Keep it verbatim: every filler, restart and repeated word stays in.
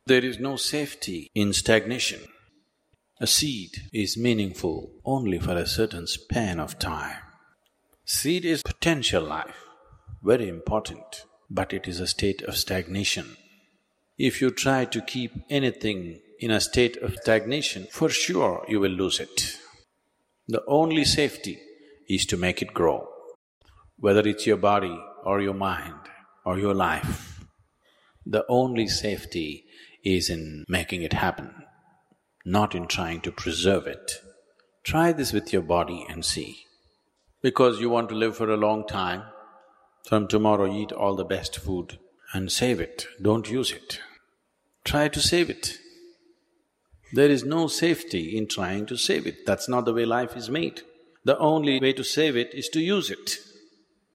There is no safety in stagnation. A seed is meaningful only for a certain span of time. Seed is potential life, very important, but it is a state of stagnation. If you try to keep anything in a state of stagnation, for sure you will lose it. The only safety is to make it grow, whether it's your body or your mind or your life. The only safety is in making it happen, not in trying to preserve it. Try this with your body and see. Because you want to live for a long time, from tomorrow eat all the best food and save it, don't use it. Try to save it. There is no safety in trying to save it, that's not the way life is made. The only way to save it is to use it.